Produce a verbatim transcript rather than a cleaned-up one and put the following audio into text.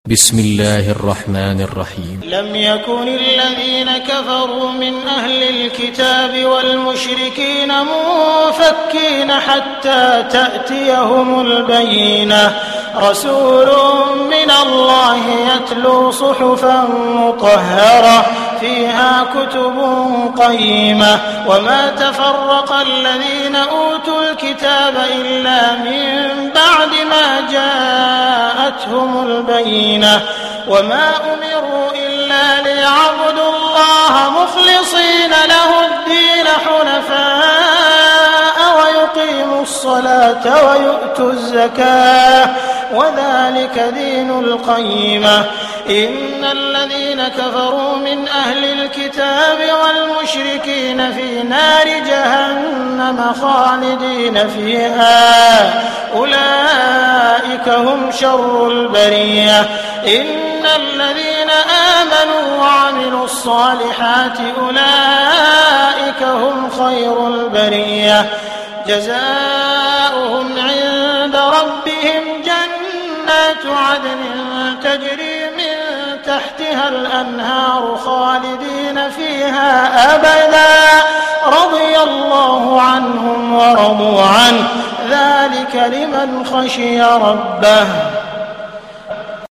بسم الله الرحمن الرحيم. لم يكن الذين كفروا من أهل الكتاب والمشركين منفكين حتى تأتيهم البينة رسول من الله يتلو صحفا مطهرة فيها كتب قيمة وما تفرق الذين أوتوا الكتاب إلا من بعد ما جاءتهم البينة وما أمروا إلا ليعبدوا الله مخلصين له الدين حنفاء ويقيموا الصلاة ويؤتوا الزكاة وذلك دين القيمة. إن الذين كفروا من أهل الكتاب والمشركين في نار جهنم خالدين فيها أولئك هم شر البرية. إن الذين آمنوا وعملوا الصالحات أولئك هم خير البرية جزاؤهم عند ربهم جنات عدن تجري من تحتها الأنهار خالدين فيها أبدا رضي الله عنهم ورضوا عنه ذلك لمن خشي ربه.